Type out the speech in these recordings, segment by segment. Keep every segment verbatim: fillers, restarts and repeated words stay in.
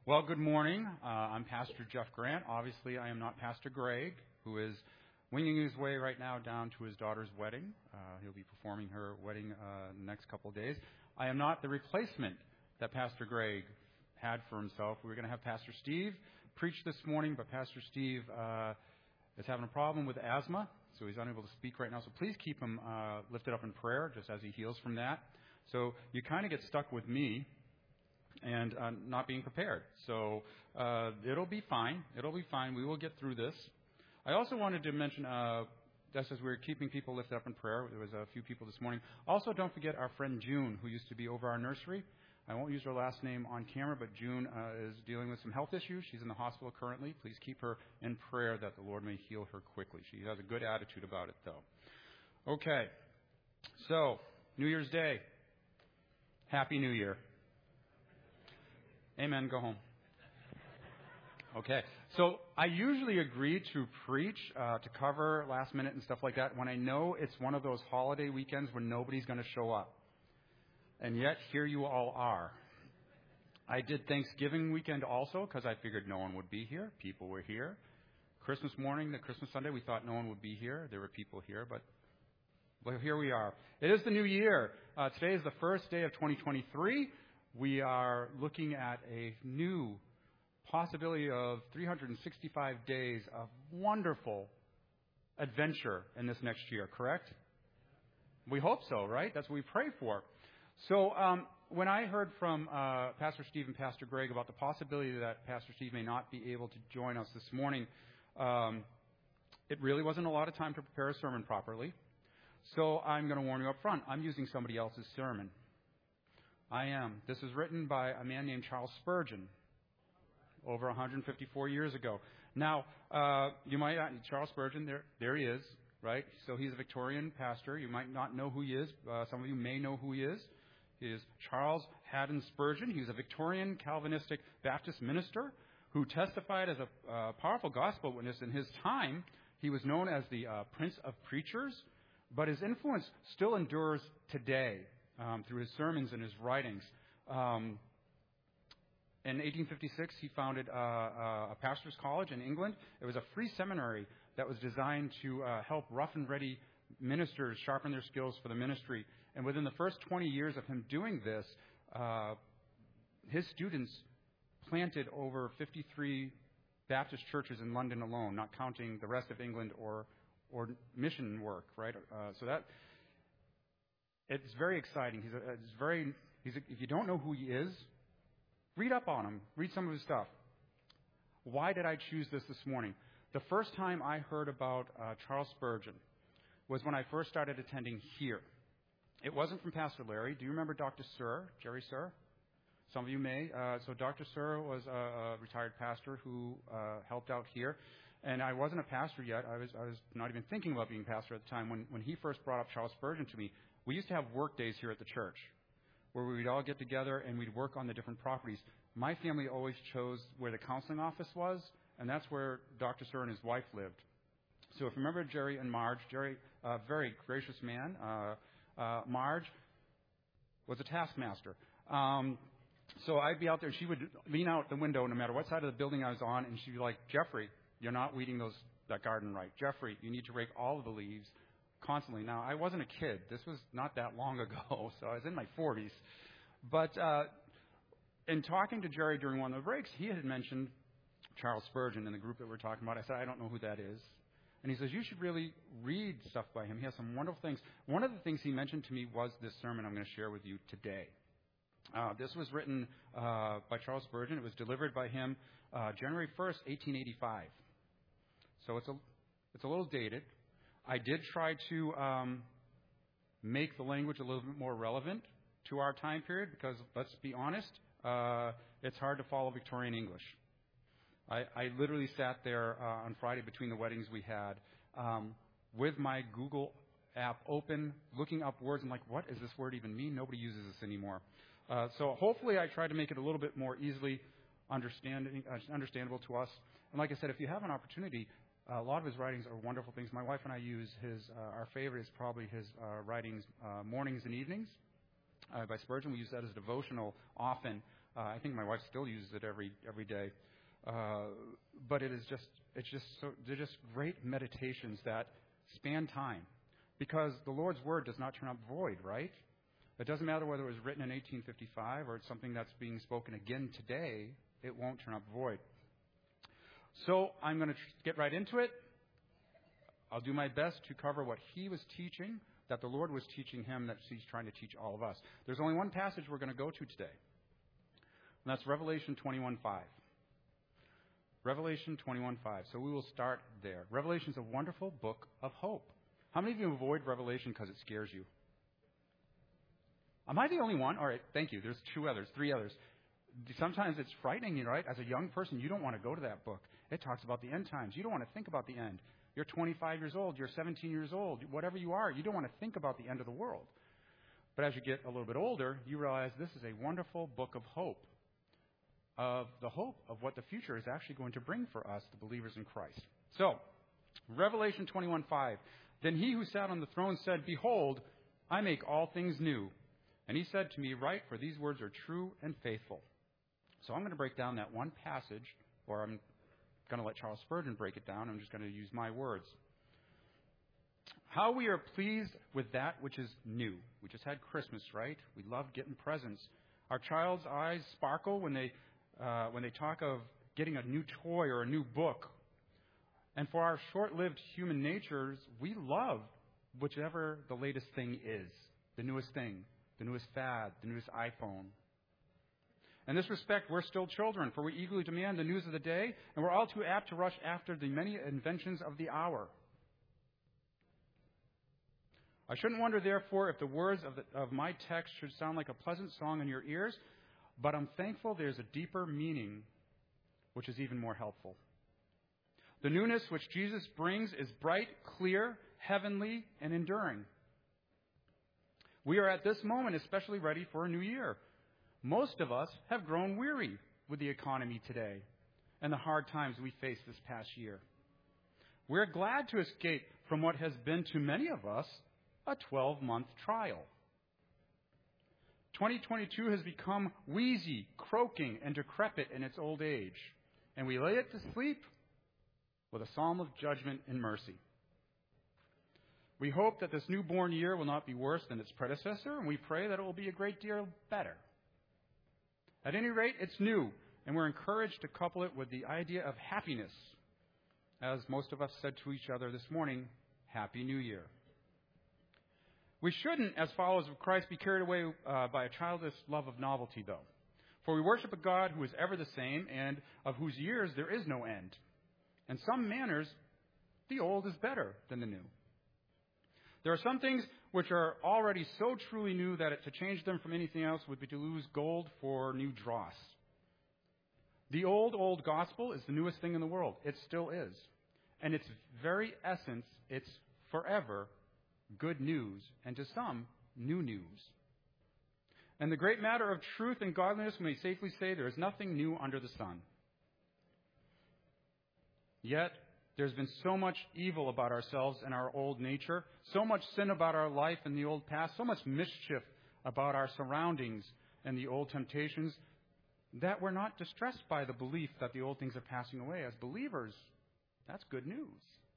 Well, good morning. Uh, I'm Pastor Jeff Grant. Obviously, I am not Pastor Greg, who is winging his way right now down to his daughter's wedding. Uh, he'll be performing her wedding uh, in the next couple of days. I am not the replacement that Pastor Greg had for himself. We were going to have Pastor Steve preach this morning, but Pastor Steve uh, is having a problem with asthma, so he's unable to speak right now. So please keep him uh, lifted up in prayer just as he heals from that. So you kind of get stuck with me and uh, not being prepared. So uh, it'll be fine. It'll be fine. We will get through this. I also wanted to mention, uh, just as we were keeping people lifted up in prayer, there was a few people this morning. Also, don't forget our friend June, who used to be over our nursery. I won't use her last name on camera, but June uh, is dealing with some health issues. She's in the hospital currently. Please keep her in prayer that the Lord may heal her quickly. She has a good attitude about it, though. Okay. So, New Year's Day. Happy New Year. Amen. Go home. Okay. So I usually agree to preach, uh, to cover last minute and stuff like that when I know it's one of those holiday weekends when nobody's going to show up. And yet, here you all are. I did Thanksgiving weekend also because I figured no one would be here. People were here. Christmas morning, the Christmas Sunday, we thought no one would be here. There were people here, but well, here we are. It is the new year. Uh, today is the first day of twenty twenty-three. We are looking at a new possibility of three hundred sixty-five days of wonderful adventure in this next year, correct? We hope so, right? That's what we pray for. So um, when I heard from uh, Pastor Steve and Pastor Greg about the possibility that Pastor Steve may not be able to join us this morning, um, it really wasn't a lot of time to prepare a sermon properly. So I'm going to warn you up front. I'm using somebody else's sermon. I am. This is written by a man named Charles Spurgeon over one hundred fifty-four years ago. Now, uh, you might, uh, Charles Spurgeon, there, there he is, right? So he's a Victorian pastor. You might not know who he is. Uh, some of you may know who he is. He is Charles Haddon Spurgeon. He was a Victorian Calvinistic Baptist minister who testified as a uh, powerful gospel witness in his time. He was known as the uh, Prince of Preachers, but his influence still endures today. Um, through his sermons and his writings. Um, in eighteen fifty-six, he founded uh, uh, a pastor's college in England. It was a free seminary that was designed to uh, help rough and ready ministers sharpen their skills for the ministry. And within the first twenty years of him doing this, uh, his students planted over fifty-three Baptist churches in London alone, not counting the rest of England or or mission work, right? Uh, so that... It's very exciting. He's a, it's very. He's a, if you don't know who he is, read up on him. Read some of his stuff. Why did I choose this this morning? The first time I heard about uh, Charles Spurgeon was when I first started attending here. It wasn't from Pastor Larry. Do you remember Doctor Sir, Jerry Sir? Some of you may. Uh, so Doctor Sir was a, a retired pastor who uh, helped out here. And I wasn't a pastor yet. I was I was not even thinking about being a pastor at the time when, when he first brought up Charles Spurgeon to me. We used to have work days here at the church where we'd all get together and we'd work on the different properties. My family always chose where the counseling office was, and that's where Doctor Sir and his wife lived. So if you remember Jerry and Marge, Jerry, a very gracious man. Uh, uh, Marge was a taskmaster. Um, so I'd be out there, and she would lean out the window no matter what side of the building I was on, and she'd be like, Jeffrey, you're not weeding those that garden right. Jeffrey, you need to rake all of the leaves constantly. Now, I wasn't a kid. This was not that long ago, so I was in my forties. But uh, in talking to Jerry during one of the breaks, he had mentioned Charles Spurgeon in the group that we're talking about. I said, I don't know who that is. And he says, you should really read stuff by him. He has some wonderful things. One of the things he mentioned to me was this sermon I'm going to share with you today. Uh, this was written uh, by Charles Spurgeon. It was delivered by him uh, January first, eighteen eighty-five. So it's a, it's a little dated. I did try to um, make the language a little bit more relevant to our time period because, let's be honest, uh, it's hard to follow Victorian English. I, I literally sat there uh, on Friday between the weddings we had um, with my Google app open, looking up words and like, what does this word even mean? Nobody uses this anymore. Uh, so hopefully I tried to make it a little bit more easily understanding, uh, understandable to us. And like I said, if you have an opportunity, Uh, a lot of his writings are wonderful things. My wife and I use his, uh, our favorite is probably his uh, writings, uh, Mornings and Evenings uh, by Spurgeon. We use that as a devotional often Uh, I think my wife still uses it every every day. Uh, but it is just, it's just so, they're just great meditations that span time. Because the Lord's Word does not turn up void, right? It doesn't matter whether it was written in eighteen fifty-five or it's something that's being spoken again today, it won't turn up void. So I'm going to tr- get right into it. I'll do my best to cover what he was teaching, that the Lord was teaching him, that he's trying to teach all of us. There's only one passage we're going to go to today, and that's Revelation twenty-one five. Revelation twenty-one five. So we will start there. Revelation is a wonderful book of hope. How many of you avoid Revelation because it scares you? Am I the only one? All right, thank you. There's two others, three others. Sometimes it's frightening, you know, right? As a young person, you don't want to go to that book. It talks about the end times. You don't want to think about the end. You're twenty-five years old. You're seventeen years old. Whatever you are, you don't want to think about the end of the world. But as you get a little bit older, you realize this is a wonderful book of hope, of the hope of what the future is actually going to bring for us, the believers in Christ. So, Revelation twenty-one five. Then he who sat on the throne said, Behold, I make all things new. And he said to me, Write, for these words are true and faithful. So I'm going to break down that one passage, or I'm going to let Charles Spurgeon break it down. I'm just going to use my words. How we are pleased with that which is new. We just had Christmas, right? We love getting presents. Our child's eyes sparkle when they uh, when they talk of getting a new toy or a new book. And for our short-lived human natures, we love whichever the latest thing is, the newest thing, the newest fad, the newest iPhone. In this respect, we're still children, for we eagerly demand the news of the day, and we're all too apt to rush after the many inventions of the hour. I shouldn't wonder, therefore, if the words of, the, of my text should sound like a pleasant song in your ears, but I'm thankful there's a deeper meaning, which is even more helpful. The newness which Jesus brings is bright, clear, heavenly, and enduring. We are at this moment especially ready for a new year. Most of us have grown weary with the economy today and the hard times we faced this past year. We're glad to escape from what has been to many of us a twelve-month trial. twenty twenty-two has become wheezy, croaking, and decrepit in its old age, and we lay it to sleep with a psalm of judgment and mercy. We hope that this newborn year will not be worse than its predecessor, and we pray that it will be a great deal better. At any rate, it's new, and we're encouraged to couple it with the idea of happiness. As most of us said to each other this morning, Happy New Year. We shouldn't, as followers of Christ, be carried away uh, by a childish love of novelty, though. For we worship a God who is ever the same, and of whose years there is no end. In some manners, the old is better than the new. There are some things which are already so truly new that it, to change them from anything else would be to lose gold for new dross. The old, old gospel is the newest thing in the world. It still is. And its very essence, it's forever good news, and to some, new news. And the great matter of truth and godliness, we may safely say there is nothing new under the sun. Yet, there's been so much evil about ourselves and our old nature, so much sin about our life in the old past, so much mischief about our surroundings and the old temptations, that we're not distressed by the belief that the old things are passing away. As believers, that's good news.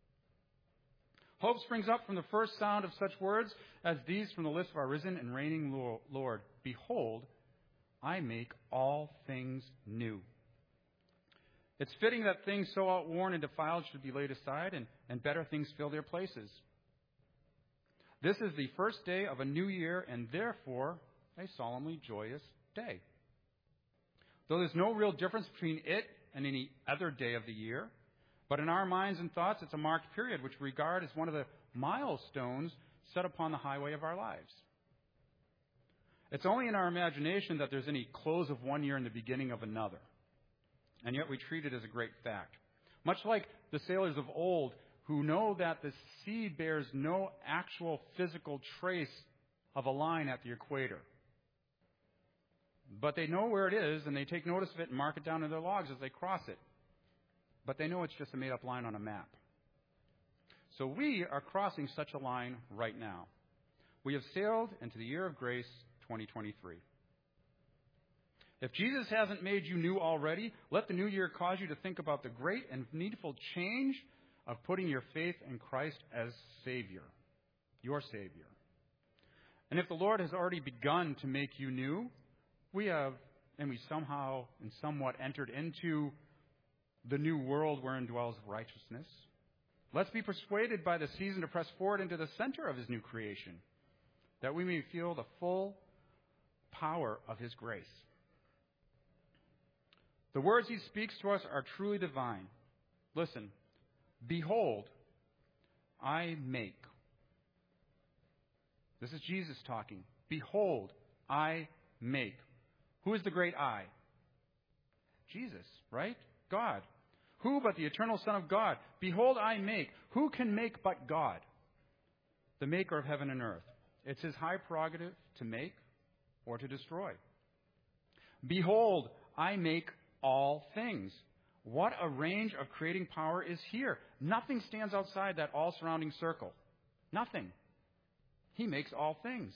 Hope springs up from the first sound of such words as these from the lips of our risen and reigning Lord. Behold, I make all things new. It's fitting that things so outworn and defiled should be laid aside and, and better things fill their places. This is the first day of a new year and therefore a solemnly joyous day. Though there's no real difference between it and any other day of the year, but in our minds and thoughts it's a marked period which we regard as one of the milestones set upon the highway of our lives. It's only in our imagination that there's any close of one year and the beginning of another. And yet we treat it as a great fact. Much like the sailors of old who know that the sea bears no actual physical trace of a line at the equator. But they know where it is, and they take notice of it and mark it down in their logs as they cross it. But they know it's just a made-up line on a map. So we are crossing such a line right now. We have sailed into the year of grace twenty twenty-three. If Jesus hasn't made you new already, let the new year cause you to think about the great and needful change of putting your faith in Christ as Savior, your Savior. And if the Lord has already begun to make you new, we have, and we somehow and somewhat entered into the new world wherein dwells righteousness. Let's be persuaded by the season to press forward into the center of His new creation, that we may feel the full power of His grace. The words He speaks to us are truly divine. Listen, behold, I make. This is Jesus talking. Behold, I make. Who is the great I? Jesus, right? God. Who but the eternal Son of God? Behold, I make. Who can make but God? The maker of heaven and earth. It's His high prerogative to make or to destroy. Behold, I make all things. What a range of creating power is here. Nothing stands outside that all-surrounding circle. Nothing. He makes all things.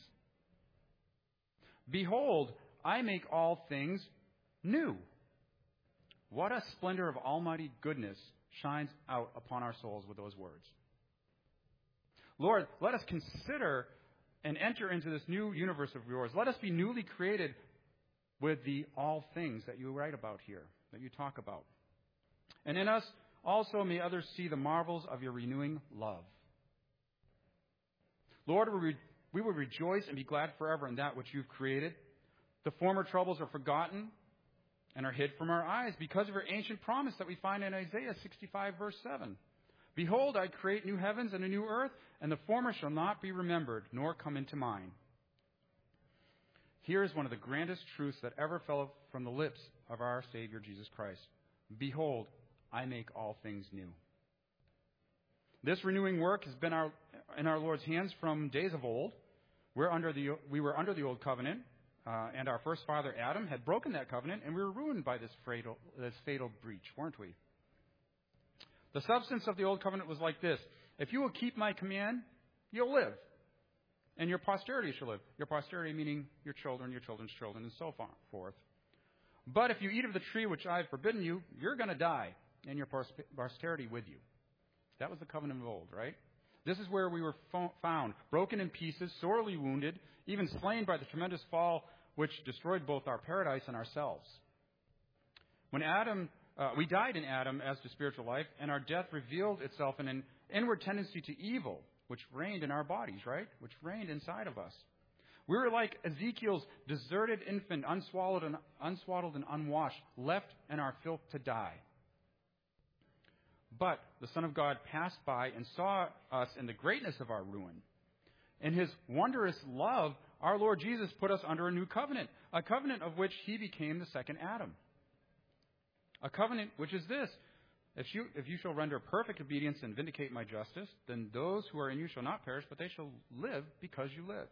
Behold, I make all things new. What a splendor of almighty goodness shines out upon our souls with those words. Lord, let us consider and enter into this new universe of yours. Let us be newly created with the all things that you write about here, that you talk about. And in us also may others see the marvels of your renewing love. Lord, we, re- we will rejoice and be glad forever in that which you've created. The former troubles are forgotten and are hid from our eyes because of your ancient promise that we find in Isaiah sixty-five, verse seven. Behold, I create new heavens and a new earth, and the former shall not be remembered, nor come into mind. Here is one of the grandest truths that ever fell from the lips of our Savior Jesus Christ. Behold, I make all things new. This renewing work has been our, in our Lord's hands from days of old. We're under the, we were under the old covenant, uh, and our first father Adam had broken that covenant, and we were ruined by this fatal, this fatal breach, weren't we? The substance of the old covenant was like this. If you will keep my command, you'll live. And your posterity shall live. Your posterity meaning your children, your children's children, and so forth. But if you eat of the tree which I have forbidden you, you're going to die, and your posterity with you. That was the covenant of old, right? This is where we were found, broken in pieces, sorely wounded, even slain by the tremendous fall which destroyed both our paradise and ourselves. When Adam, uh, we died in Adam as to spiritual life, and our death revealed itself in an inward tendency to evil, which reigned in our bodies, right? Which reigned inside of us. We were like Ezekiel's deserted infant, unswallowed and unswaddled and unwashed, left in our filth to die. But the Son of God passed by and saw us in the greatness of our ruin. In His wondrous love, our Lord Jesus put us under a new covenant, a covenant of which He became the second Adam. A covenant which is this: If you, if you shall render perfect obedience and vindicate my justice, then those who are in you shall not perish, but they shall live because you live.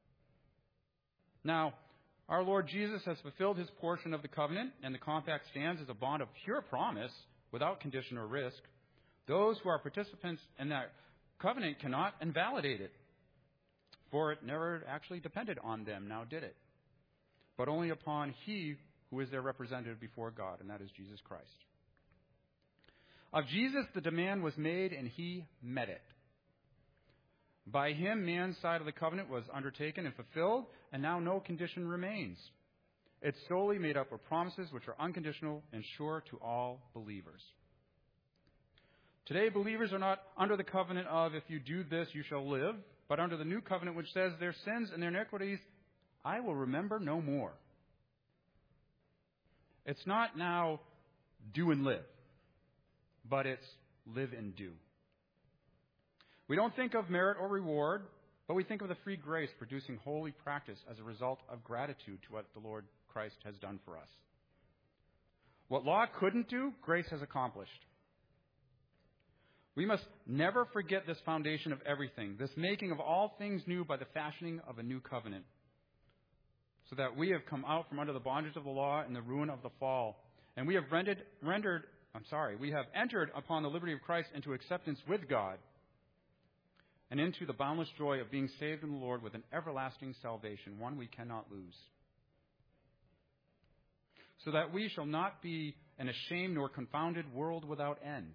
Now, our Lord Jesus has fulfilled His portion of the covenant, and the compact stands as a bond of pure promise without condition or risk. Those who are participants in that covenant cannot invalidate it, for it never actually depended on them, now did it, but only upon He who is their representative before God, and that is Jesus Christ. Of Jesus, the demand was made, and He met it. By Him, man's side of the covenant was undertaken and fulfilled, and now no condition remains. It's solely made up of promises which are unconditional and sure to all believers. Today, believers are not under the covenant of, if you do this, you shall live, but under the new covenant which says, their sins and their iniquities I will remember no more. It's not now do and live, but it's live and do. We don't think of merit or reward, but we think of the free grace producing holy practice as a result of gratitude to what the Lord Christ has done for us. What law couldn't do, grace has accomplished. We must never forget this foundation of everything, this making of all things new by the fashioning of a new covenant, so that we have come out from under the bondage of the law and the ruin of the fall, and we have rendered, rendered I'm sorry, we have entered upon the liberty of Christ into acceptance with God and into the boundless joy of being saved in the Lord with an everlasting salvation, one we cannot lose. so that we shall not be an ashamed nor confounded world without end.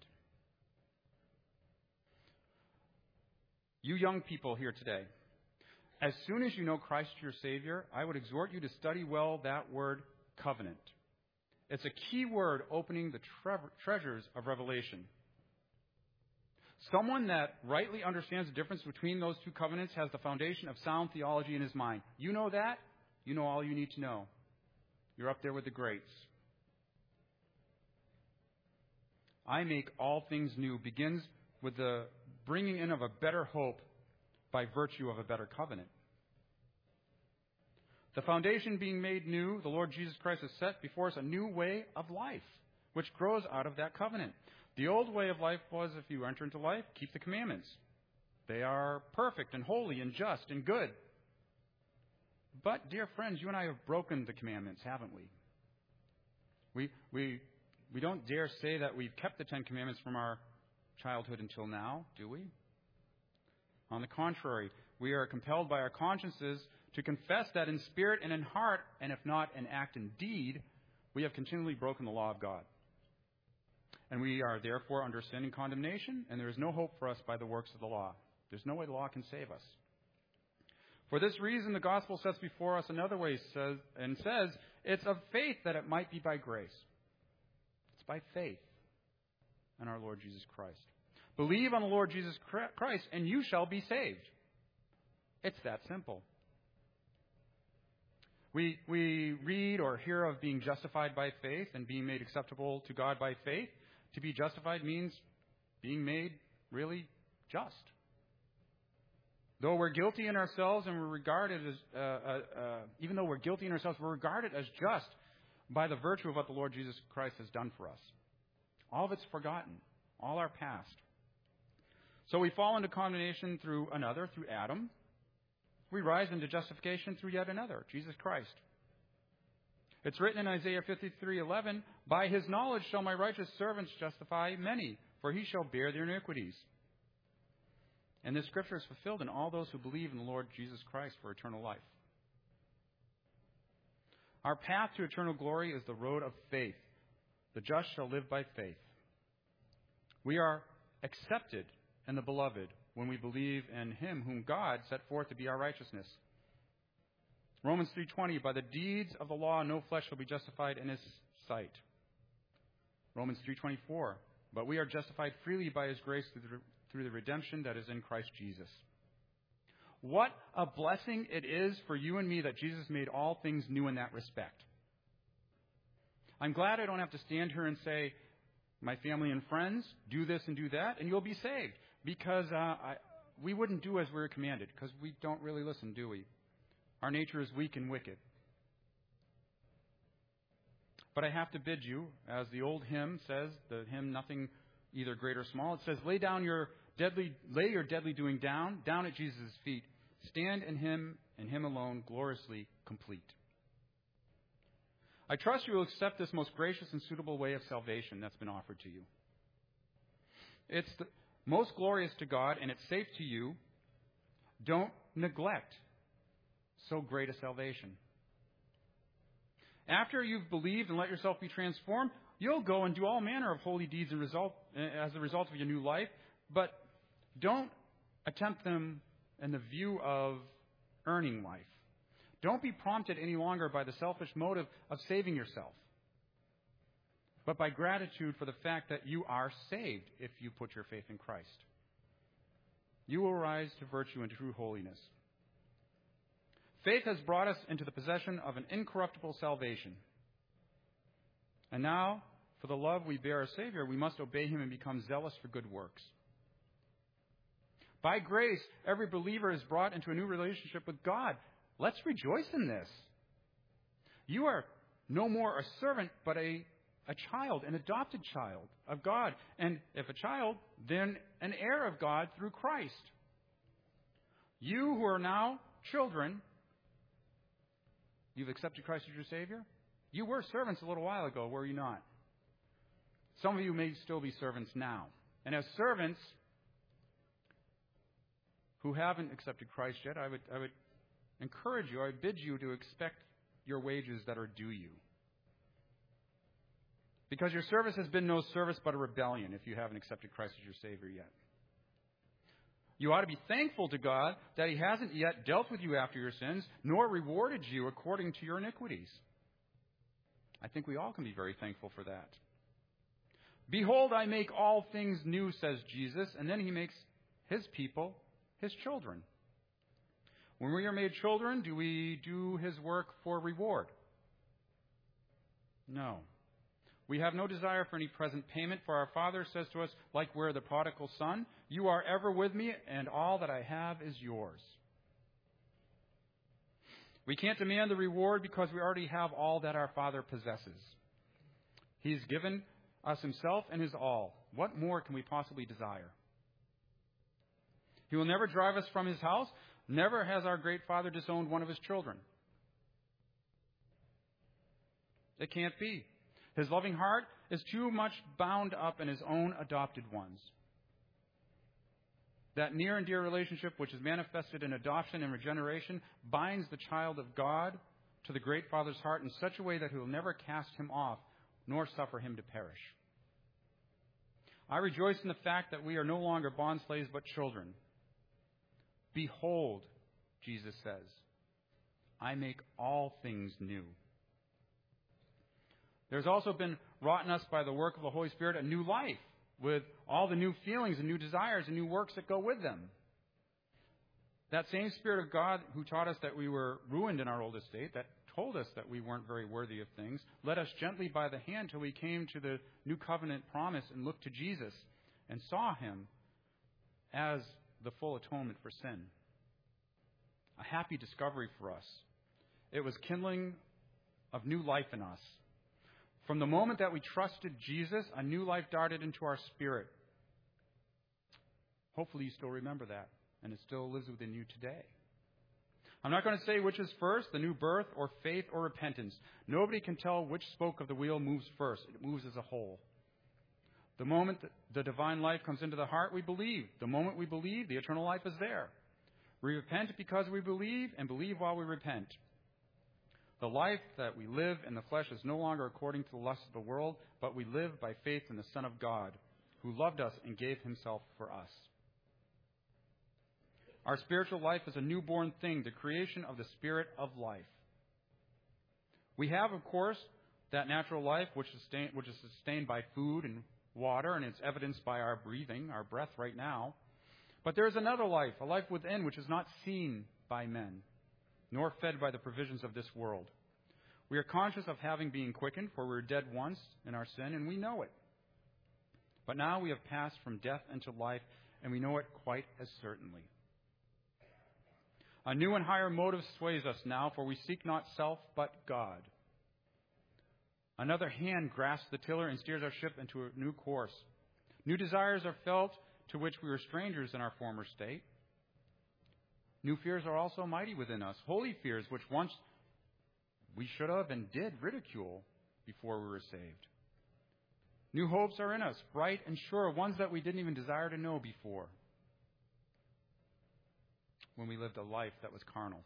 You young people here today, as soon as you know Christ your Savior, I would exhort you to study well that word covenant. It's a key word opening the tre- treasures of Revelation. Someone that rightly understands the difference between those two covenants has the foundation of sound theology in his mind. You know that? You know all you need to know. You're up there with the greats. I make all things new begins with the bringing in of a better hope by virtue of a better covenant. The foundation being made new, the Lord Jesus Christ has set before us a new way of life, which grows out of that covenant. The old way of life was, if you enter into life, keep the commandments. They are perfect and holy and just and good. But, dear friends, you and I have broken the commandments, haven't we? We we we don't dare say that we've kept the Ten Commandments from our childhood until now, do we? On the contrary, we are compelled by our consciences to confess that in spirit and in heart, and if not in act and deed, we have continually broken the law of God. And we are therefore under sin and condemnation, and there is no hope for us by the works of the law. There's no way the law can save us. For this reason, the gospel sets before us another way says, and says, it's of faith that it might be by grace. It's by faith in our Lord Jesus Christ. Believe on the Lord Jesus Christ, and you shall be saved. It's that simple. We we read or hear of being justified by faith and being made acceptable to God by faith. To be justified means being made really just. Though we're guilty in ourselves and we're regarded as, uh, uh, uh, even though we're guilty in ourselves, we're regarded as just by the virtue of what the Lord Jesus Christ has done for us. All of it's forgotten. All our past. So we fall into condemnation through another, through Adam. We rise into justification through yet another, Jesus Christ. It's written in Isaiah fifty-three eleven, by his knowledge shall my righteous servants justify many, for he shall bear their iniquities. And this scripture is fulfilled in all those who believe in the Lord Jesus Christ for eternal life. Our path to eternal glory is the road of faith. The just shall live by faith. We are accepted in the beloved when we believe in him whom God set forth to be our righteousness. Romans three twenty, by the deeds of the law no flesh shall be justified in his sight. Romans three twenty-four, but we are justified freely by his grace through the, through the redemption that is in Christ Jesus. What a blessing it is for you and me that Jesus made all things new in that respect. I'm glad I don't have to stand here and say, my family and friends, do this and do that, and you'll be saved. Because uh, I, we wouldn't do as we were commanded, because we don't really listen, do we? Our nature is weak and wicked. But I have to bid you, as the old hymn says, the hymn Nothing Either Great or Small, it says, lay down your deadly, lay your deadly doing down, down at Jesus' feet. Stand in him and him alone, gloriously complete. I trust you will accept this most gracious and suitable way of salvation that's been offered to you. It's the most glorious to God, and it's safe to you. Don't neglect so great a salvation. After you've believed and let yourself be transformed, you'll go and do all manner of holy deeds and result, as a result of your new life, but don't attempt them in the view of earning life. Don't be prompted any longer by the selfish motive of saving yourself, but by gratitude for the fact that you are saved if you put your faith in Christ. You will rise to virtue and true holiness. Faith has brought us into the possession of an incorruptible salvation. And now, for the love we bear our Savior, we must obey him and become zealous for good works. By grace, every believer is brought into a new relationship with God. Let's rejoice in this. You are no more a servant, but a, a child, an adopted child of God. And if a child, then an heir of God through Christ. You who are now children, you've accepted Christ as your Savior? You were servants a little while ago, were you not? Some of you may still be servants now. And as servants who haven't accepted Christ yet, I would, I would encourage you, I would bid you to expect your wages that are due you. Because your service has been no service but a rebellion if you haven't accepted Christ as your Savior yet. You ought to be thankful to God that He hasn't yet dealt with you after your sins, nor rewarded you according to your iniquities. I think we all can be very thankful for that. Behold, I make all things new, says Jesus, and then He makes His people His children. When we are made children, do we do His work for reward? No. We have no desire for any present payment, for our Father says to us, like we're the prodigal son, you are ever with me, and all that I have is yours. We can't demand the reward because we already have all that our Father possesses. He's given us Himself and His all. What more can we possibly desire? He will never drive us from His house. Never has our great Father disowned one of His children. It can't be. His loving heart is too much bound up in His own adopted ones. That near and dear relationship, which is manifested in adoption and regeneration, binds the child of God to the great Father's heart in such a way that He will never cast him off, nor suffer him to perish. I rejoice in the fact that we are no longer bondslaves but children. Behold, Jesus says, I make all things new. There's also been wrought in us by the work of the Holy Spirit a new life with all the new feelings and new desires and new works that go with them. That same Spirit of God who taught us that we were ruined in our old estate, that told us that we weren't very worthy of things, led us gently by the hand till we came to the new covenant promise and looked to Jesus and saw Him as the full atonement for sin. A happy discovery for us. It was kindling of new life in us. From the moment that we trusted Jesus, a new life darted into our spirit. Hopefully you still remember that, and it still lives within you today. I'm not going to say which is first, the new birth, or faith, or repentance. Nobody can tell which spoke of the wheel moves first. It moves as a whole. The moment that the divine life comes into the heart, we believe. The moment we believe, the eternal life is there. We repent because we believe, and believe while we repent. The life that we live in the flesh is no longer according to the lusts of the world, but we live by faith in the Son of God, who loved us and gave Himself for us. Our spiritual life is a newborn thing, the creation of the Spirit of life. We have, of course, that natural life which is sustained, which is sustained by food and water, and it's evidenced by our breathing, our breath right now. But there is another life, a life within, which is not seen by men, nor fed by the provisions of this world. We are conscious of having been quickened, for we were dead once in our sin, and we know it. But now we have passed from death into life, and we know it quite as certainly. A new and higher motive sways us now, for we seek not self, but God. Another hand grasps the tiller and steers our ship into a new course. New desires are felt to which we were strangers in our former state. New fears are also mighty within us, holy fears which once we should have and did ridicule before we were saved. New hopes are in us, bright and sure, ones that we didn't even desire to know before, when we lived a life that was carnal.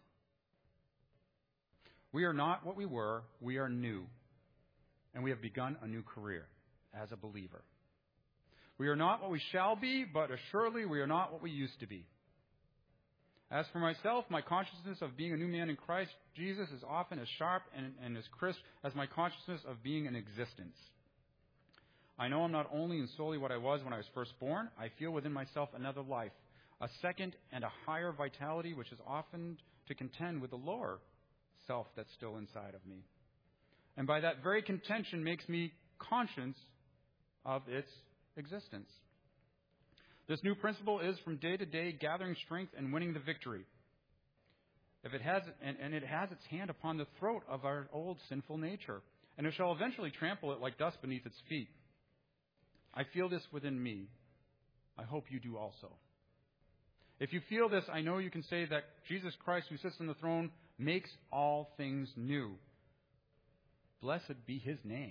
We are not what we were, we are new, and we have begun a new career as a believer. We are not what we shall be, but assuredly we are not what we used to be. As for myself, my consciousness of being a new man in Christ Jesus is often as sharp and, and as crisp as my consciousness of being in existence. I know I'm not only and solely what I was when I was first born, I feel within myself another life, a second and a higher vitality which is often to contend with the lower self that's still inside of me. And by that very contention makes me conscious of its existence. This new principle is from day to day gathering strength and winning the victory. If it has, and, and it has its hand upon the throat of our old sinful nature, and it shall eventually trample it like dust beneath its feet. I feel this within me. I hope you do also. If you feel this, I know you can say that Jesus Christ, who sits on the throne, makes all things new. Blessed be His name.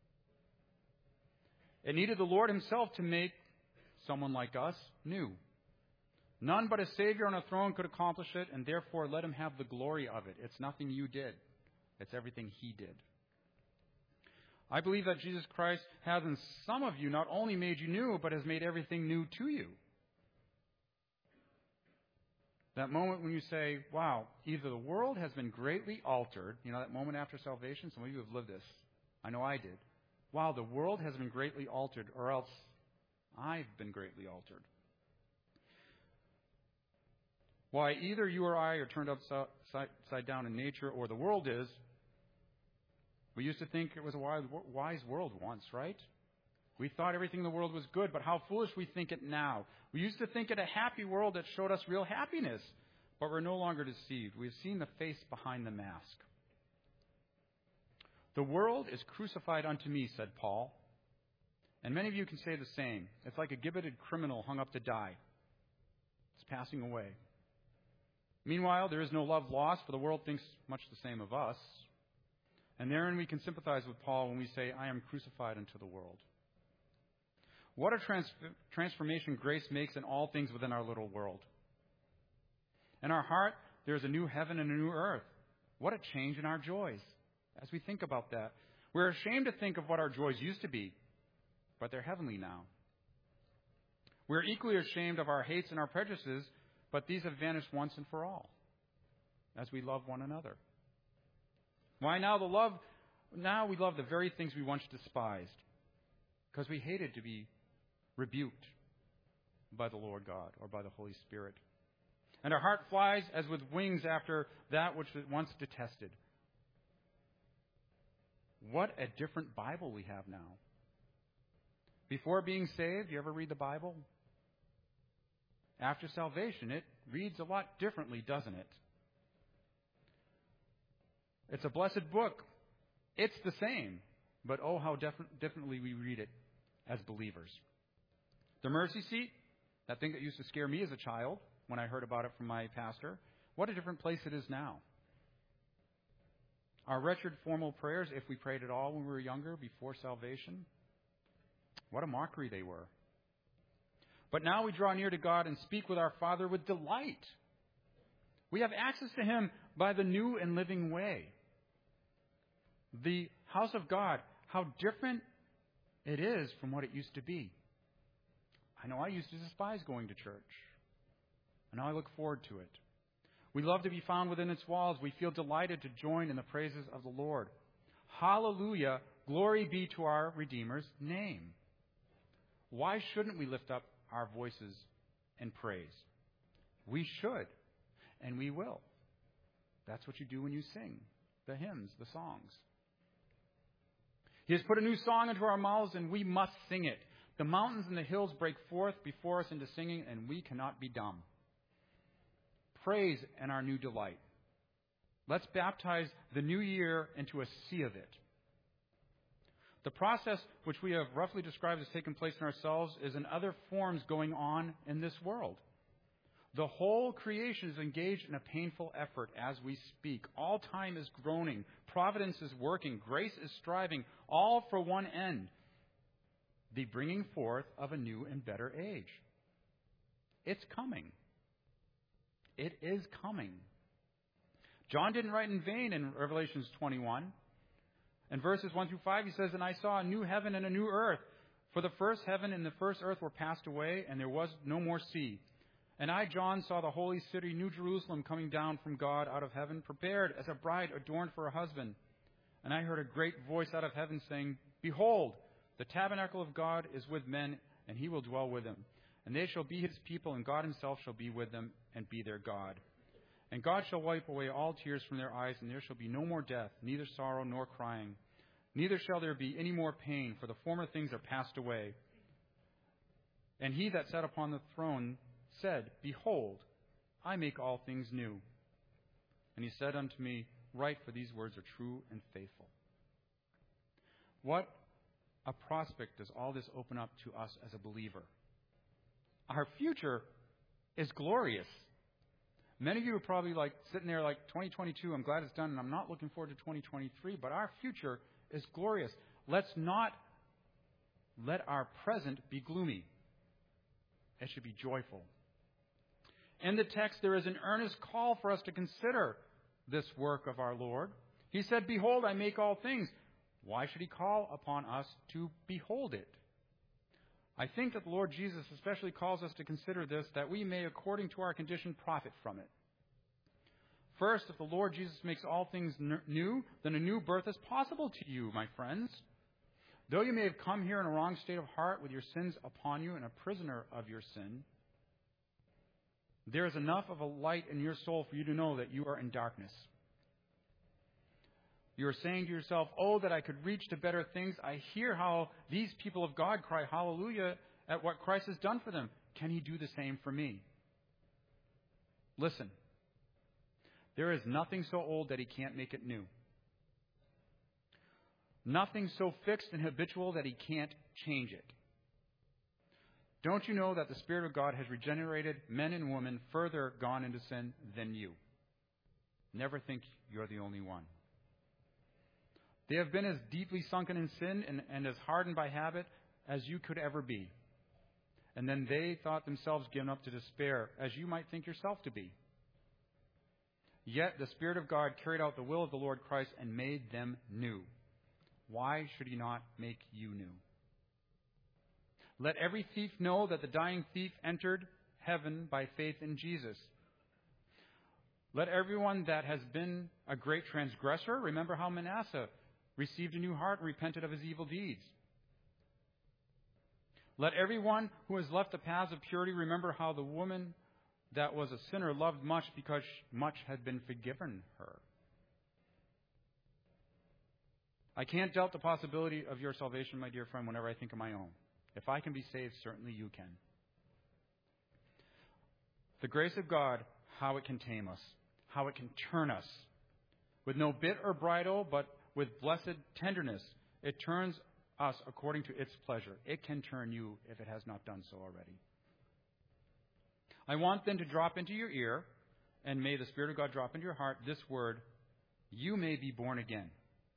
It needed the Lord Himself to make someone like us new. None but a Savior on a throne could accomplish it, and therefore let Him have the glory of it. It's nothing you did. It's everything He did. I believe that Jesus Christ has in some of you not only made you new, but has made everything new to you. That moment when you say, wow, either the world has been greatly altered, you know, that moment after salvation, some of you have lived this. I know I did. Wow, the world has been greatly altered, or else I've been greatly altered. Why, either you or I are turned upside down in nature, or the world is. We used to think it was a wise world once, right? We thought everything in the world was good, but how foolish we think it now. We used to think it a happy world that showed us real happiness, but we're no longer deceived. We've seen the face behind the mask. The world is crucified unto me, said Paul. And many of you can say the same. It's like a gibbeted criminal hung up to die. It's passing away. Meanwhile, there is no love lost, for the world thinks much the same of us. And therein we can sympathize with Paul when we say, I am crucified unto the world. What a trans- transformation grace makes in all things within our little world. In our heart, there's a new heaven and a new earth. What a change in our joys as we think about that. We're ashamed to think of what our joys used to be, but they're heavenly now. We're equally ashamed of our hates and our prejudices, but these have vanished once and for all as we love one another. Why now the love? Now we love the very things we once despised because we hated to be rebuked by the Lord God or by the Holy Spirit. And our heart flies as with wings after that which it once detested. What a different Bible we have now. Before being saved, you ever read the Bible? After salvation, it reads a lot differently, doesn't it? It's a blessed book. It's the same, but oh, how def- differently we read it as believers. The mercy seat, that thing that used to scare me as a child when I heard about it from my pastor, what a different place it is now. Our wretched formal prayers, if we prayed at all when we were younger, before salvation, what a mockery they were. But now we draw near to God and speak with our Father with delight. We have access to Him by the new and living way. The house of God, how different it is from what it used to be. I know I used to despise going to church. And now I look forward to it. We love to be found within its walls. We feel delighted to join in the praises of the Lord. Hallelujah, glory be to our Redeemer's name. Why shouldn't we lift up our voices in praise? We should, and we will. That's what you do when you sing the hymns, the songs. He has put a new song into our mouths, and we must sing it. The mountains and the hills break forth before us into singing, and we cannot be dumb. Praise and our new delight. Let's baptize the new year into a sea of it. The process which we have roughly described as taking place in ourselves is in other forms going on in this world. The whole creation is engaged in a painful effort as we speak. All time is groaning. Providence is working. Grace is striving, all for one end, the bringing forth of a new and better age. It's coming. It is coming. John didn't write in vain in Revelation twenty-one. In verses one through five, he says, And I saw a new heaven and a new earth. For the first heaven and the first earth were passed away, and there was no more sea. And I, John, saw the holy city, New Jerusalem, coming down from God out of heaven, prepared as a bride adorned for her husband. And I heard a great voice out of heaven saying, Behold, the tabernacle of God is with men, and he will dwell with them. And they shall be his people, and God himself shall be with them and be their God. And God shall wipe away all tears from their eyes, and there shall be no more death, neither sorrow nor crying. Neither shall there be any more pain, for the former things are passed away. And he that sat upon the throne said, Behold, I make all things new. And he said unto me, Write, for these words are true and faithful. What a prospect does all this open up to us as a believer. Our future is glorious. Many of you are probably like sitting there like twenty twenty-two, I'm glad it's done, and I'm not looking forward to twenty twenty-three, but our future is glorious. Let's not let our present be gloomy. It should be joyful. In the text, there is an earnest call for us to consider this work of our Lord. He said, Behold, I make all things. Why should he call upon us to behold it? I think that the Lord Jesus especially calls us to consider this, that we may, according to our condition, profit from it. First, if the Lord Jesus makes all things new, then a new birth is possible to you, my friends. Though you may have come here in a wrong state of heart with your sins upon you and a prisoner of your sin, there is enough of a light in your soul for you to know that you are in darkness. You are saying to yourself, oh, that I could reach to better things. I hear how these people of God cry hallelujah at what Christ has done for them. Can he do the same for me? Listen, there is nothing so old that he can't make it new. Nothing so fixed and habitual that he can't change it. Don't you know that the Spirit of God has regenerated men and women further gone into sin than you? Never think you're the only one. They have been as deeply sunken in sin and, and as hardened by habit as you could ever be. And then they thought themselves given up to despair, as you might think yourself to be. Yet the Spirit of God carried out the will of the Lord Christ and made them new. Why should he not make you new? Let every thief know that the dying thief entered heaven by faith in Jesus. Let everyone that has been a great transgressor remember how Manasseh received a new heart and repented of his evil deeds. Let everyone who has left the paths of purity remember how the woman that was a sinner loved much because much had been forgiven her. I can't doubt the possibility of your salvation, my dear friend, whenever I think of my own. If I can be saved, certainly you can. The grace of God, how it can tame us, how it can turn us. With no bit or bridle, but with blessed tenderness, it turns us according to its pleasure. It can turn you if it has not done so already. I want then to drop into your ear, and may the Spirit of God drop into your heart, this word, you may be born again.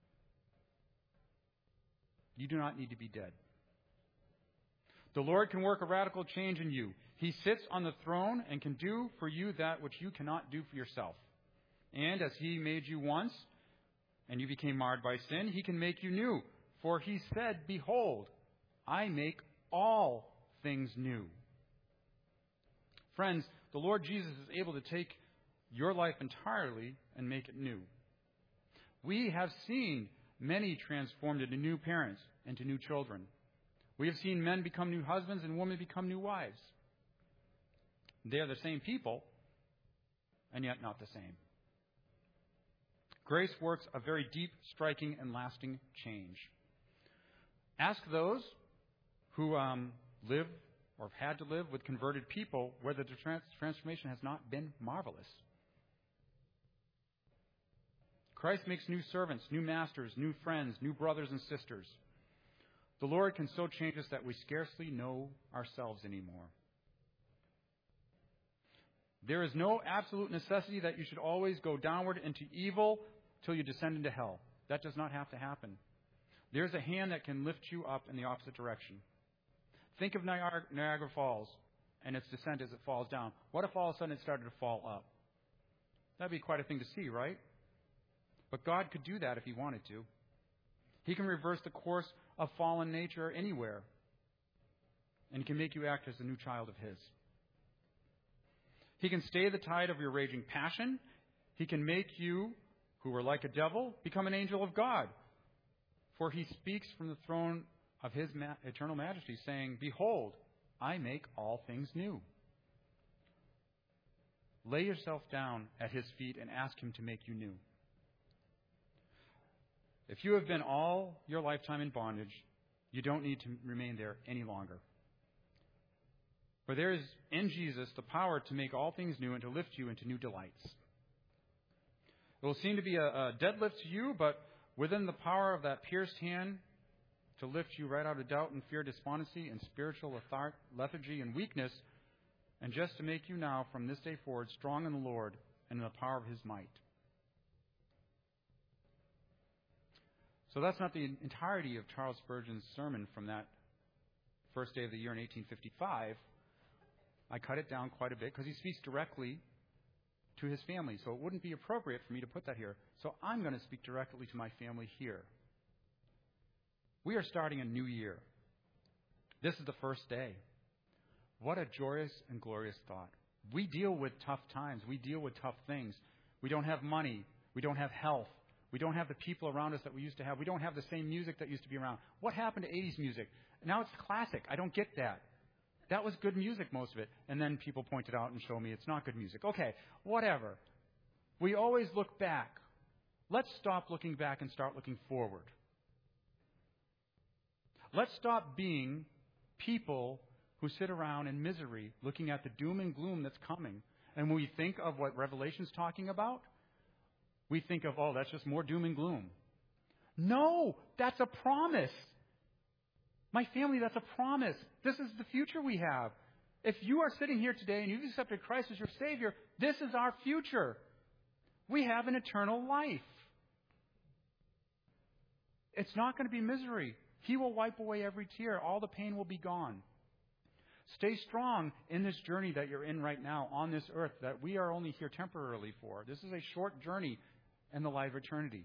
You do not need to be dead. The Lord can work a radical change in you. He sits on the throne and can do for you that which you cannot do for yourself. And as he made you once, and you became marred by sin, he can make you new. For he said, behold, I make all things new. Friends, the Lord Jesus is able to take your life entirely and make it new. We have seen many transformed into new parents and to new children. We have seen men become new husbands and women become new wives. They are the same people, and yet not the same. Grace works a very deep, striking, and lasting change. Ask those who um, live or have had to live with converted people whether the trans- transformation has not been marvelous. Christ makes new servants, new masters, new friends, new brothers and sisters. The Lord can so change us that we scarcely know ourselves anymore. There is no absolute necessity that you should always go downward into evil till you descend into hell. That does not have to happen. There's a hand that can lift you up in the opposite direction. Think of Niagara, Niagara Falls and its descent as it falls down. What if all of a sudden it started to fall up? That'd be quite a thing to see, right? But God could do that if he wanted to. He can reverse the course of fallen nature anywhere. And he can make you act as a new child of his. He can stay the tide of your raging passion. He can make you, who were like a devil, become an angel of God. For he speaks from the throne of his ma- eternal majesty, saying, behold, I make all things new. Lay yourself down at his feet and ask him to make you new. If you have been all your lifetime in bondage, you don't need to remain there any longer. For there is in Jesus the power to make all things new and to lift you into new delights. It will seem to be a, a deadlift to you, but within the power of that pierced hand to lift you right out of doubt and fear, despondency, and spiritual lethar- lethargy and weakness, and just to make you now, from this day forward, strong in the Lord and in the power of his might. So that's not the entirety of Charles Spurgeon's sermon from that first day of the year in eighteen fifty-five. I cut it down quite a bit because he speaks directly to his family. So it wouldn't be appropriate for me to put that here. So I'm going to speak directly to my family here. We are starting a new year. This is the first day. What a joyous and glorious thought. We deal with tough times. We deal with tough things. We don't have money. We don't have health. We don't have the people around us that we used to have. We don't have the same music that used to be around. What happened to eighties music? Now it's classic. I don't get that. That was good music, most of it. And then people point it out and show me it's not good music. Okay, whatever. We always look back. Let's stop looking back and start looking forward. Let's stop being people who sit around in misery looking at the doom and gloom that's coming. And when we think of what Revelation's talking about, we think of, oh, that's just more doom and gloom. No, that's a promise. My family, that's a promise. This is the future we have. If you are sitting here today and you've accepted Christ as your Savior, this is our future. We have an eternal life. It's not going to be misery. He will wipe away every tear. All the pain will be gone. Stay strong in this journey that you're in right now on this earth that we are only here temporarily for. This is a short journey in the light of eternity.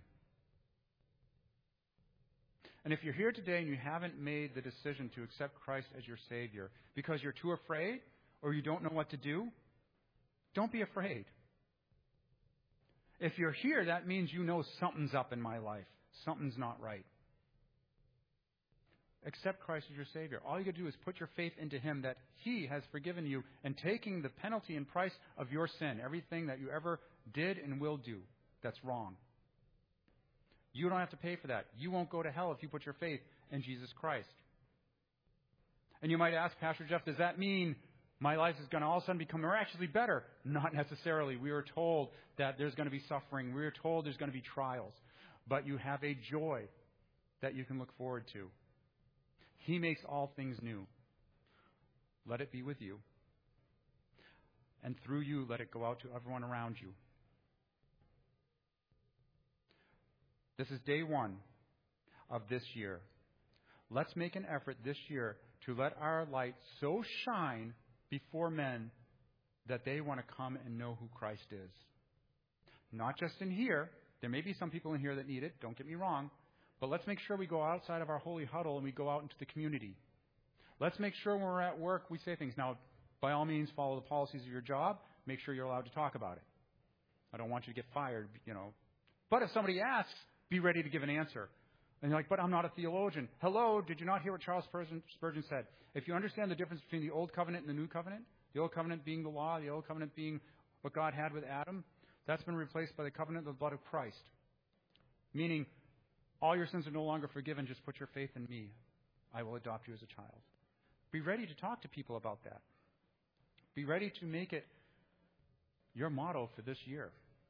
And if you're here today and you haven't made the decision to accept Christ as your Savior because you're too afraid or you don't know what to do, don't be afraid. If you're here, that means you know something's up in my life. Something's not right. Accept Christ as your Savior. All you got to do is put your faith into Him that He has forgiven you and taking the penalty and price of your sin, everything that you ever did and will do that's wrong. You don't have to pay for that. You won't go to hell if you put your faith in Jesus Christ. And you might ask, Pastor Jeff, does that mean my life is going to all of a sudden become miraculously better? Not necessarily. We are told that there's going to be suffering. We are told there's going to be trials. But you have a joy that you can look forward to. He makes all things new. Let it be with you. And through you, let it go out to everyone around you. This is day one of this year. Let's make an effort this year to let our light so shine before men that they want to come and know who Christ is. Not just in here. There may be some people in here that need it. Don't get me wrong. But let's make sure we go outside of our holy huddle and we go out into the community. Let's make sure when we're at work we say things. Now, by all means, follow the policies of your job. Make sure you're allowed to talk about it. I don't want you to get fired, you know. But if somebody asks, be ready to give an answer. And you're like, but I'm not a theologian. Hello, did you not hear what Charles Spurgeon said? If you understand the difference between the Old Covenant and the New Covenant, the Old Covenant being the law, the Old Covenant being what God had with Adam, that's been replaced by the covenant of the blood of Christ. Meaning, all your sins are no longer forgiven. Just put your faith in me. I will adopt you as a child. Be ready to talk to people about that. Be ready to make it your motto for this year.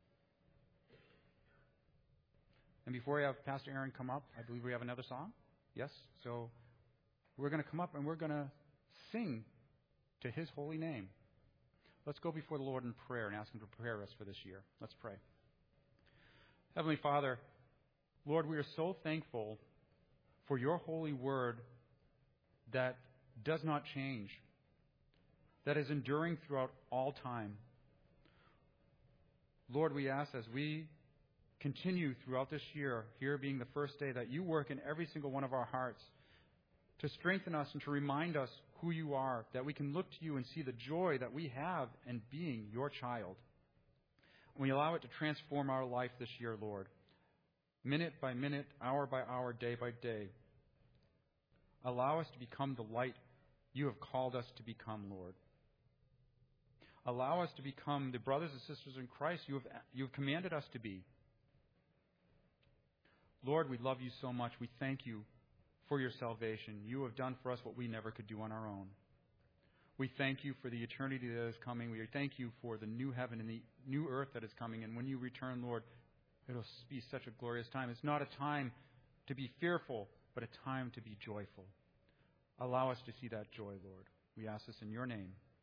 And before we have Pastor Aaron come up, I believe we have another song. Yes? So we're going to come up and we're going to sing to His holy name. Let's go before the Lord in prayer and ask Him to prepare us for this year. Let's pray. Heavenly Father, Lord, we are so thankful for your holy word that does not change, that is enduring throughout all time. Lord, we ask as we continue throughout this year, here being the first day, that you work in every single one of our hearts to strengthen us and to remind us who you are, that we can look to you and see the joy that we have in being your child. We allow it to transform our life this year, Lord. Minute by minute, hour by hour, day by day. Allow us to become the light you have called us to become, Lord. Allow us to become the brothers and sisters in Christ you have, you have commanded us to be. Lord, we love you so much. We thank you for your salvation. You have done for us what we never could do on our own. We thank you for the eternity that is coming. We thank you for the new heaven and the new earth that is coming. And when you return, Lord, it'll be such a glorious time. It's not a time to be fearful, but a time to be joyful. Allow us to see that joy, Lord. We ask this in your name.